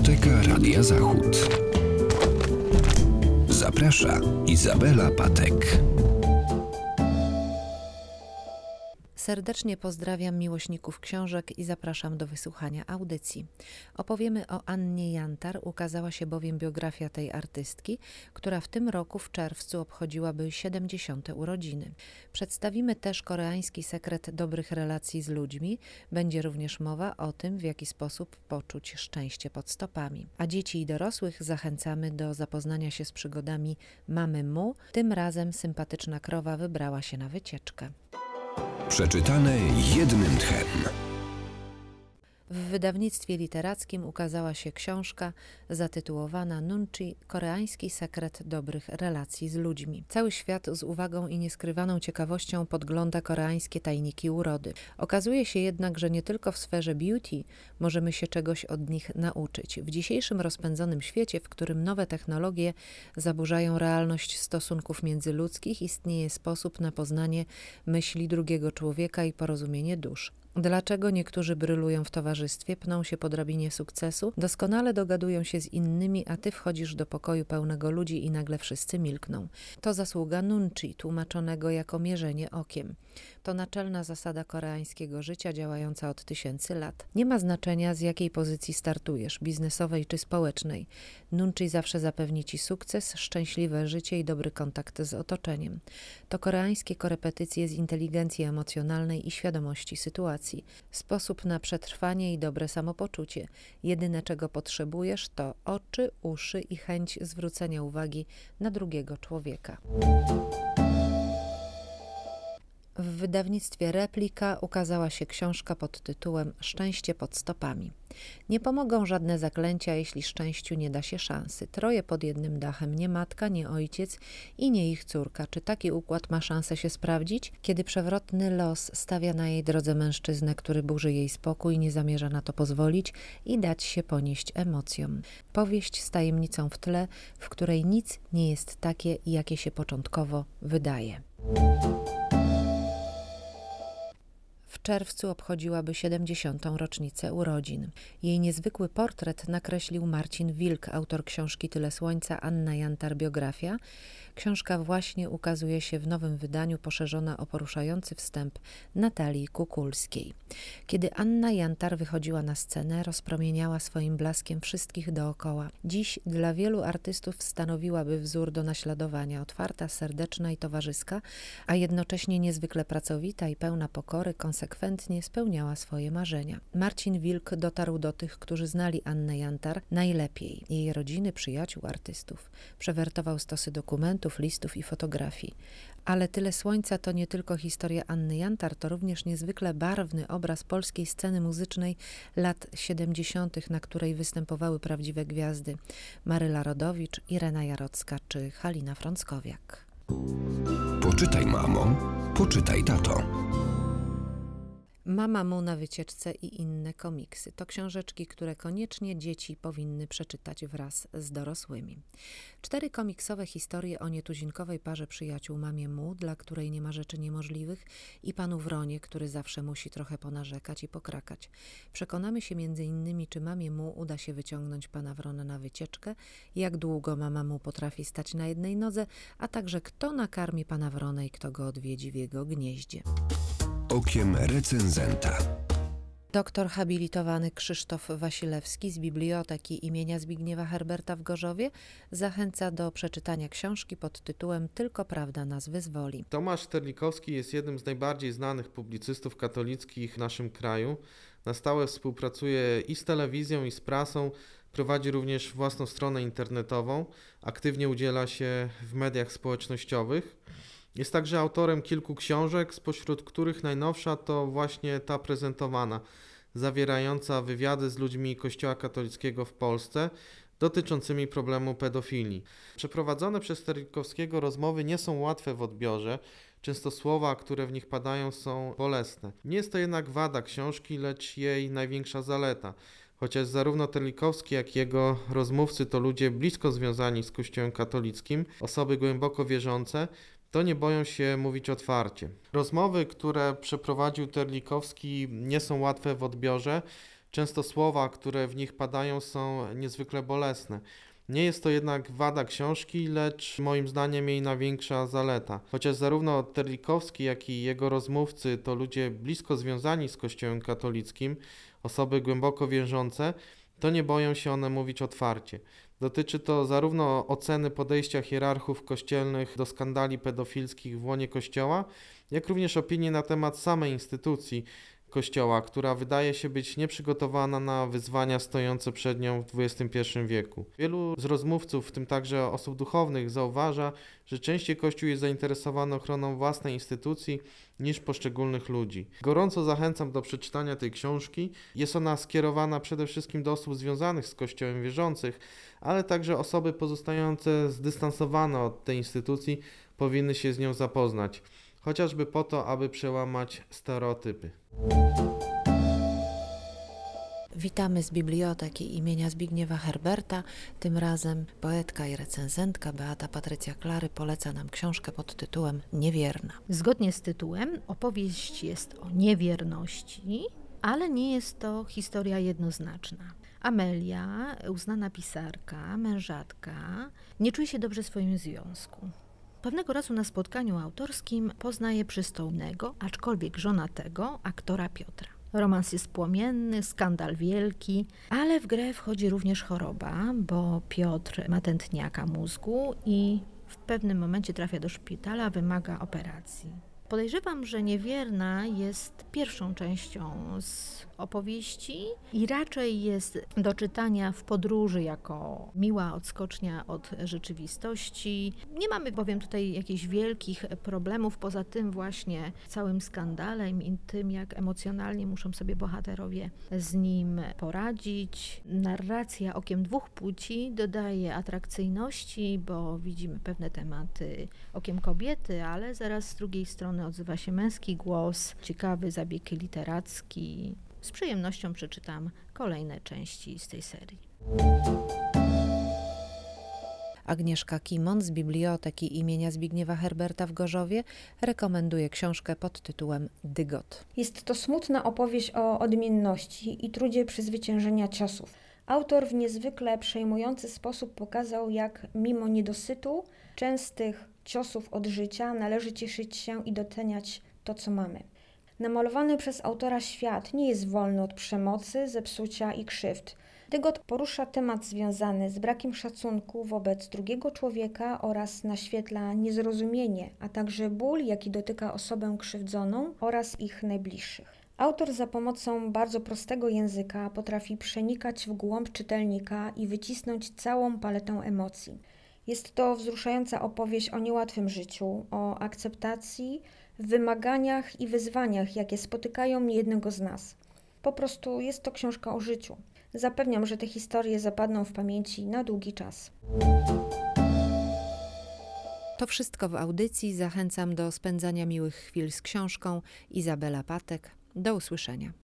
Biblioteka Radia Zachód. Zaprasza Izabela Patek. Serdecznie pozdrawiam miłośników książek i zapraszam do wysłuchania audycji. Opowiemy o Annie Jantar, ukazała się bowiem biografia tej artystki, która w tym roku w czerwcu obchodziłaby 70. urodziny. Przedstawimy też koreański sekret dobrych relacji z ludźmi. Będzie również mowa o tym, w jaki sposób poczuć szczęście pod stopami. A dzieci i dorosłych zachęcamy do zapoznania się z przygodami mamy Mu. Tym razem sympatyczna krowa wybrała się na wycieczkę. Przeczytane jednym tchem. W wydawnictwie literackim ukazała się książka zatytułowana Nunchi – Koreański sekret dobrych relacji z ludźmi. Cały świat z uwagą i nieskrywaną ciekawością podgląda koreańskie tajniki urody. Okazuje się jednak, że nie tylko w sferze beauty możemy się czegoś od nich nauczyć. W dzisiejszym rozpędzonym świecie, w którym nowe technologie zaburzają realność stosunków międzyludzkich, istnieje sposób na poznanie myśli drugiego człowieka i porozumienie dusz. Dlaczego niektórzy brylują w towarzystwie, pną się po drabinie sukcesu, doskonale dogadują się z innymi, a ty wchodzisz do pokoju pełnego ludzi i nagle wszyscy milkną. To zasługa nunchi, tłumaczonego jako mierzenie okiem. To naczelna zasada koreańskiego życia działająca od tysięcy lat. Nie ma znaczenia, z jakiej pozycji startujesz, biznesowej czy społecznej. Nunchi zawsze zapewni ci sukces, szczęśliwe życie i dobry kontakt z otoczeniem. To koreańskie korepetycje z inteligencji emocjonalnej i świadomości sytuacji. Sposób na przetrwanie i dobre samopoczucie. Jedyne, czego potrzebujesz, to oczy, uszy i chęć zwrócenia uwagi na drugiego człowieka. W wydawnictwie Replika ukazała się książka pod tytułem Szczęście pod stopami. Nie pomogą żadne zaklęcia, jeśli szczęściu nie da się szansy. Troje pod jednym dachem, nie matka, nie ojciec i nie ich córka. Czy taki układ ma szansę się sprawdzić? Kiedy przewrotny los stawia na jej drodze mężczyznę, który burzy jej spokój, nie zamierza na to pozwolić i dać się ponieść emocjom. Powieść z tajemnicą w tle, w której nic nie jest takie, jakie się początkowo wydaje. W czerwcu obchodziłaby 70. rocznicę urodzin. Jej niezwykły portret nakreślił Marcin Wilk, autor książki Tyle Słońca, Anna Jantar biografia. Książka właśnie ukazuje się w nowym wydaniu, poszerzona o poruszający wstęp Natalii Kukulskiej. Kiedy Anna Jantar wychodziła na scenę, rozpromieniała swoim blaskiem wszystkich dookoła. Dziś dla wielu artystów stanowiłaby wzór do naśladowania, otwarta, serdeczna i towarzyska, a jednocześnie niezwykle pracowita i pełna pokory, konsekwentnie spełniała swoje marzenia. Marcin Wilk dotarł do tych, którzy znali Annę Jantar najlepiej, jej rodziny, przyjaciół, artystów. Przewertował stosy dokumentów, listów i fotografii. Ale Tyle Słońca to nie tylko historia Anny Jantar, to również niezwykle barwny obraz polskiej sceny muzycznej lat 70., na której występowały prawdziwe gwiazdy Maryla Rodowicz, Irena Jarocka czy Halina Frąckowiak. Poczytaj, mamo, poczytaj, tato. Mama Mu na wycieczce i inne komiksy. To książeczki, które koniecznie dzieci powinny przeczytać wraz z dorosłymi. 4 komiksowe historie o nietuzinkowej parze przyjaciół mamie Mu, dla której nie ma rzeczy niemożliwych, i panu Wronie, który zawsze musi trochę ponarzekać i pokrakać. Przekonamy się m.in., czy mamie Mu uda się wyciągnąć pana Wronę na wycieczkę, jak długo mama Mu potrafi stać na jednej nodze, a także kto nakarmi pana Wronę i kto go odwiedzi w jego gnieździe. Okiem recenzenta. Doktor habilitowany Krzysztof Wasilewski z Biblioteki imienia Zbigniewa Herberta w Gorzowie zachęca do przeczytania książki pod tytułem Tylko prawda nas wyzwoli. Tomasz Terlikowski jest jednym z najbardziej znanych publicystów katolickich w naszym kraju. Na stałe współpracuje i z telewizją, i z prasą. Prowadzi również własną stronę internetową. Aktywnie udziela się w mediach społecznościowych. Jest także autorem kilku książek, spośród których najnowsza to właśnie ta prezentowana, zawierająca wywiady z ludźmi Kościoła katolickiego w Polsce dotyczącymi problemu pedofilii. Przeprowadzone przez Terlikowskiego rozmowy nie są łatwe w odbiorze, często słowa, które w nich padają, są bolesne. Nie jest to jednak wada książki, lecz jej największa zaleta. Chociaż zarówno Terlikowski, jak i jego rozmówcy to ludzie blisko związani z Kościołem katolickim, osoby głęboko wierzące, to nie boją się mówić otwarcie. Rozmowy, które przeprowadził Terlikowski, nie są łatwe w odbiorze. Często słowa, które w nich padają, są niezwykle bolesne. Nie jest to jednak wada książki, lecz moim zdaniem jej największa zaleta. Chociaż zarówno Terlikowski, jak i jego rozmówcy to ludzie blisko związani z Kościołem katolickim, osoby głęboko wierzące, to nie boją się one mówić otwarcie. Dotyczy to zarówno oceny podejścia hierarchów kościelnych do skandali pedofilskich w łonie Kościoła, jak również opinii na temat samej instytucji Kościoła, która wydaje się być nieprzygotowana na wyzwania stojące przed nią w XXI wieku. Wielu z rozmówców, w tym także osób duchownych, zauważa, że częściej Kościół jest zainteresowany ochroną własnej instytucji niż poszczególnych ludzi. Gorąco zachęcam do przeczytania tej książki. Jest ona skierowana przede wszystkim do osób związanych z Kościołem wierzących, ale także osoby pozostające zdystansowane od tej instytucji powinny się z nią zapoznać, chociażby po to, aby przełamać stereotypy. Witamy z biblioteki imienia Zbigniewa Herberta. Tym razem poetka i recenzentka Beata Patrycja Klary poleca nam książkę pod tytułem Niewierna. Zgodnie z tytułem opowieść jest o niewierności, ale nie jest to historia jednoznaczna. Amelia, uznana pisarka, mężatka, nie czuje się dobrze w swoim związku. Pewnego razu na spotkaniu autorskim poznaje przystojnego, aczkolwiek żonatego, aktora Piotra. Romans jest płomienny, skandal wielki, ale w grę wchodzi również choroba, bo Piotr ma tętniaka mózgu i w pewnym momencie trafia do szpitala, wymaga operacji. Podejrzewam, że Niewierna jest pierwszą częścią z opowieści i raczej jest do czytania w podróży jako miła odskocznia od rzeczywistości. Nie mamy bowiem tutaj jakichś wielkich problemów, poza tym właśnie całym skandalem i tym, jak emocjonalnie muszą sobie bohaterowie z nim poradzić. Narracja okiem dwóch płci dodaje atrakcyjności, bo widzimy pewne tematy okiem kobiety, ale zaraz z drugiej strony odzywa się męski głos, ciekawy zabieg literacki. Z przyjemnością przeczytam kolejne części z tej serii. Agnieszka Kimon z biblioteki imienia Zbigniewa Herberta w Gorzowie rekomenduje książkę pod tytułem Dygot. Jest to smutna opowieść o odmienności i trudzie przezwyciężenia ciosów. Autor w niezwykle przejmujący sposób pokazał, jak mimo niedosytu, częstych ciosów od życia należy cieszyć się i doceniać to, co mamy. Namalowany przez autora świat nie jest wolny od przemocy, zepsucia i krzywd. Dygot porusza temat związany z brakiem szacunku wobec drugiego człowieka oraz naświetla niezrozumienie, a także ból, jaki dotyka osobę krzywdzoną oraz ich najbliższych. Autor za pomocą bardzo prostego języka potrafi przenikać w głąb czytelnika i wycisnąć całą paletę emocji. Jest to wzruszająca opowieść o niełatwym życiu, o akceptacji, wymaganiach i wyzwaniach, jakie spotykają niejednego z nas. Po prostu jest to książka o życiu. Zapewniam, że te historie zapadną w pamięci na długi czas. To wszystko w audycji. Zachęcam do spędzania miłych chwil z książką. Izabela Patek. Do usłyszenia.